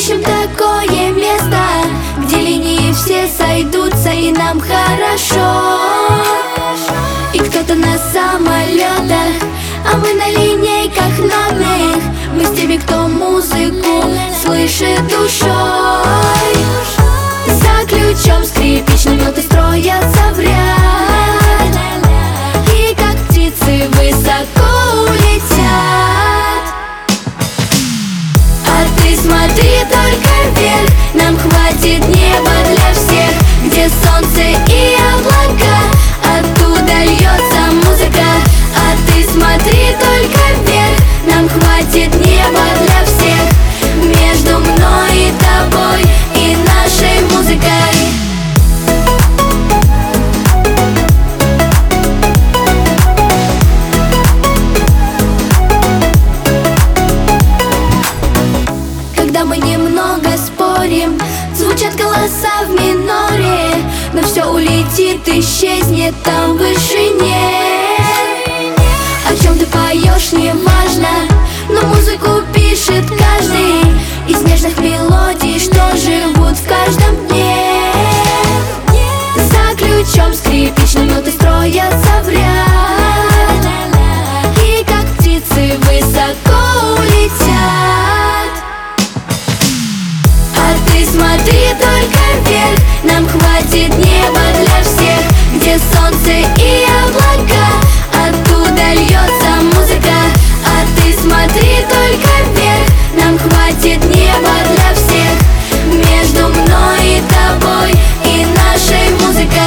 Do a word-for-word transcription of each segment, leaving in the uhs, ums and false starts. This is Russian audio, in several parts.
ищем такое место, где линии все сойдутся и нам хорошо. И кто-то на самолетах, а мы на линейках нотных. Мы с теми, кто музыку слышит душой. За ключом скрипичные ноты строятся в ряд, и как птицы высоко улетят. А ты смотри только вверх, нам хватит неба для всех, где солнце и облака, оттуда льется музыка. А ты смотри только вверх, нам хватит неба для всех, между мной и тобой и нашей музыкой. Когда мы немного спорим, звучат голоса в миноре, но все улетит, исчезнет там в вышине. О чем ты поешь, не важно, но музыку пишет каждый из нежных мелодий, что живут в каждом дне. За ключом скрипичные ноты строятся в ряд, и как птицы высоко улетят. А ты смотри только вверх, нам хватит неба для всех, где солнце и облака, оттуда льется музыка. А ты смотри только вверх, нам хватит неба для всех, между мной и тобой и нашей музыкой.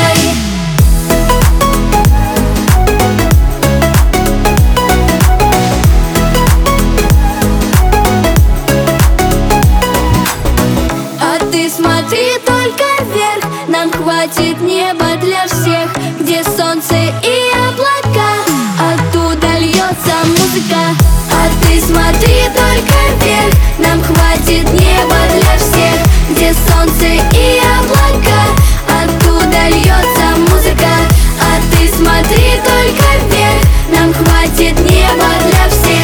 А ты смотри только вверх, нам хватит неба для всех, где солнце и облака, оттуда льется музыка. А ты смотри только вверх, нам хватит неба для всех, где солнце и облака, оттуда льется музыка. А ты смотри только вверх, нам хватит неба для всех.